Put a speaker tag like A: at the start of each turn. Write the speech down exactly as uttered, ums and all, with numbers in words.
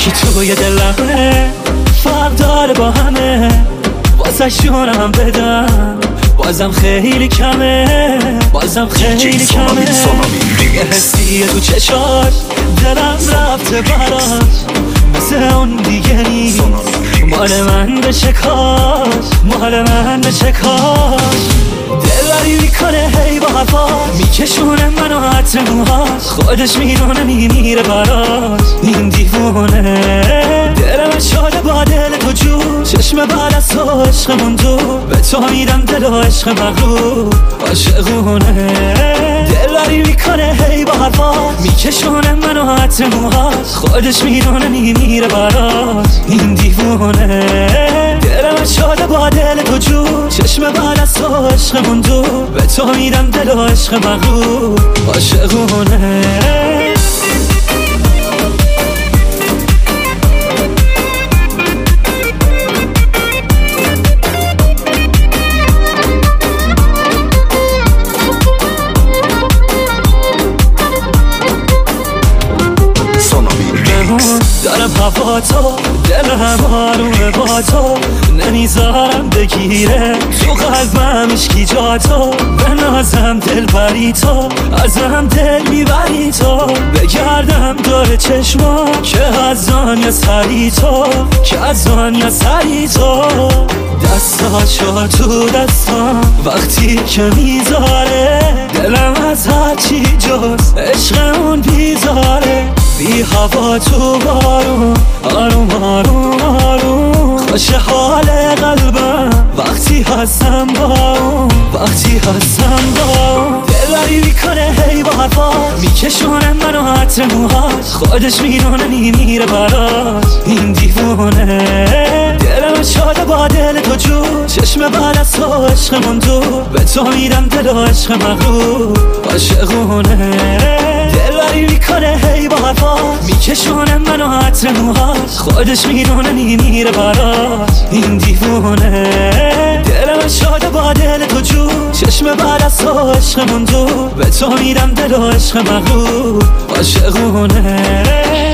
A: یکی توی دلمه فرق داره با همه، واسه شونم بدم بازم خیلی کمه، بازم خیلی کمه. یه حسیه تو چشاش دلم رفته براش، مثل اون دیگه نیست. مال من بشه کاش، مال من بشه کاش. دلبری میکنه هی با حرفاش، میکشونه منو عطر موهاش، خودش میدونه میمیره براش این دیوونه. دلم شده با دل تو جور، چشم بعد از تو عشقمون دور، به تو میدم دل و عشق مغرور عاشقونه. دلبری میکنه هی با حرفاش، میکشونه منو عطر موهاش، خودش میدونه میمیره براش این دیوونه. دلم شده با دل تو جور، چشم بعد از تو عشقمون دور، به تو میدم دل و عشق مغرور عاشقونه. دارم هوا تو، دلم آرومه با تو، نمیذارم بگیره تو قلبم اشکی جا تو. به نازم دل بری تو، ازم دل میبری تو، بگردم دور چشما که از آن یا سری تو، که از آن یا سری تو. دستا شد تو دستام وقتی که میذاره، دلم از هرچی جز عشقمون بیزاره. بی هوا تو بارون، آروم آروم آروم، خوش حال قلبم وقتی هستم با اون، وقتی هستم با اون. دلبری میکنه هی با حرفاش، میکشونه منو عطر موهاش، خودش میدونه میمیره براش این دیوونه. دلم شده با دل تو جور، چشم بعد از تو عشقمون دور، به تو میدم دل و عشق مغرور عاشقونه. دلبری میکنه هی با حرفاش، میکشونه منو عطر موهاش، خودش میدونه میمیره براش این دیوونه. دلم شده با دل تو جور، چشم بعد از تو عشقمون دور، به تو میدم دل و عشق مغرور عاشقونه.